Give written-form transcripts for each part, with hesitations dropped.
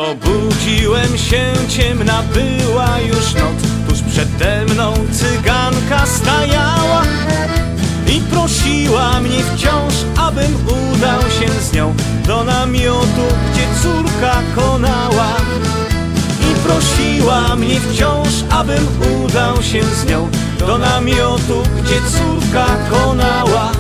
Obudziłem się, ciemna była już noc. Tuż przede mną cyganka stajała i prosiła mnie wciąż, abym udał się z nią do namiotu, gdzie córka konała. I prosiła mnie wciąż, abym udał się z nią do namiotu, gdzie córka konała.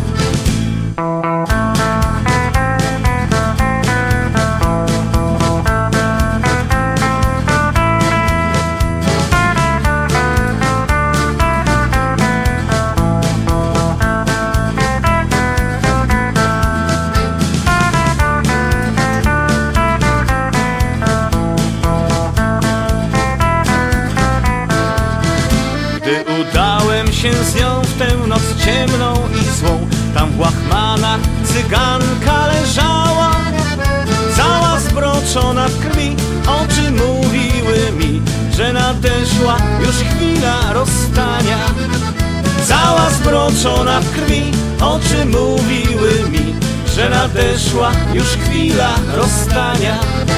Gdy udałem się z nią w tę noc ciemną i złą, tam w łachmanach cyganka leżała, cała zbroczona w krwi. Oczy mówiły mi, że nadeszła już chwila rozstania. Cała zbroczona w krwi, oczy mówiły mi, że nadeszła już chwila rozstania.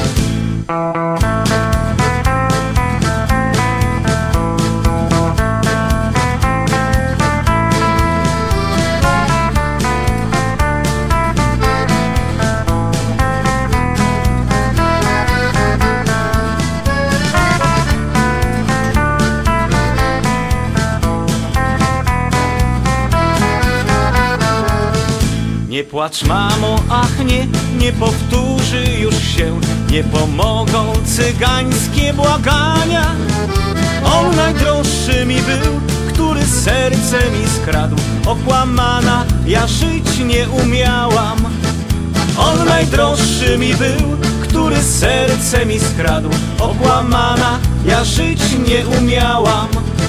Nie płacz, mamo, ach nie, nie powtórzy już się, nie pomogą cygańskie błagania. On najdroższy mi był, który serce mi skradł, okłamana ja żyć nie umiałam. On najdroższy mi był, który serce mi skradł, okłamana ja żyć nie umiałam.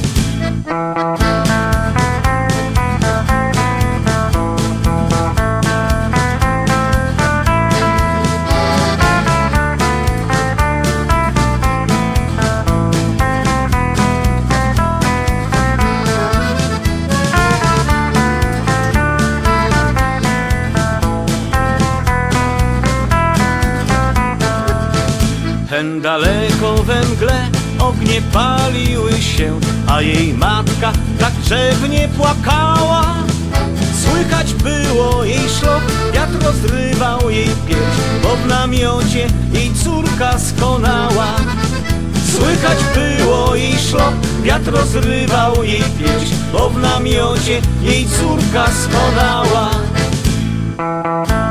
Hen daleko we mgle ognie paliły się, a jej matka tak drzewnie płakała. Słychać było jej szloch, wiatr rozrywał jej pierś, bo w namiocie jej córka skonała. Słychać było jej szloch, wiatr rozrywał jej pierś, bo w namiocie jej córka skonała.